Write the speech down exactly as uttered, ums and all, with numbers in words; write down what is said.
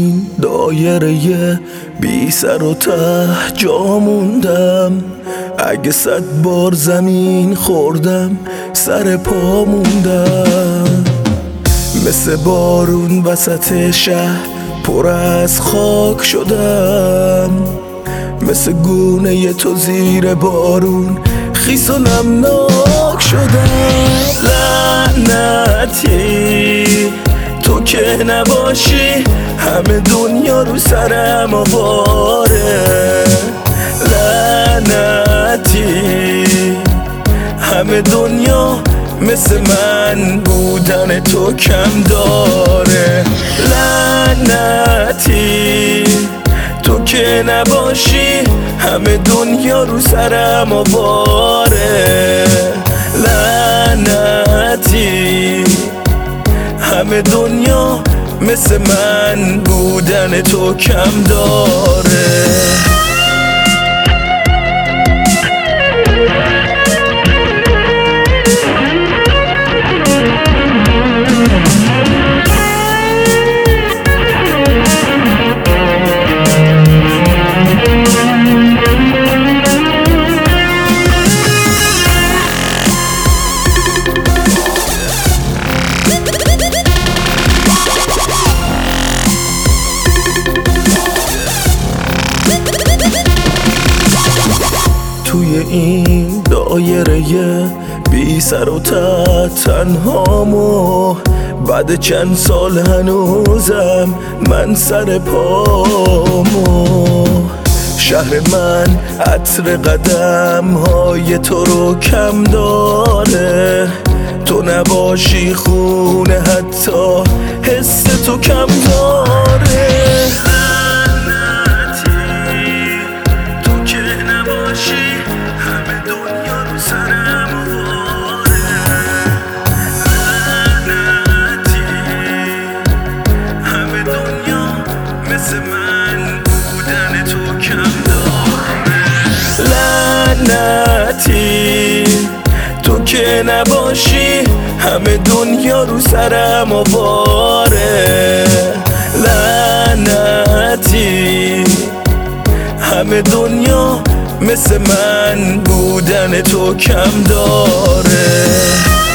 این دایره بی سر و ته جا موندم. اگه صد بار زمین خوردم سر پا موندم. مثل بارون وسط شهر پر از خاک شدم. مثل گونه تو زیر بارون خیس و نمناک شدم. لعنتی تو که نباشی همه دنیا رو سرم آواره. لعنتی همه دنیا مثل من بودن تو کم داره. لعنتی تو که نباشی همه دنیا رو سرم آواره. لعنتی همه دنیا مثل من بودن تو کم داره. توی این دایره بی سر و ته تنهامو بعد چند سال هنوزم من سر پامو. شهر من عطر قدم های تو رو کم داره. تو نباشی خونه حتی حس تو کم داره. لعنتی تو که نباشی همه دنیا رو سرم آواره. لعنتی همه دنیا مثل من بودن تو کم داره.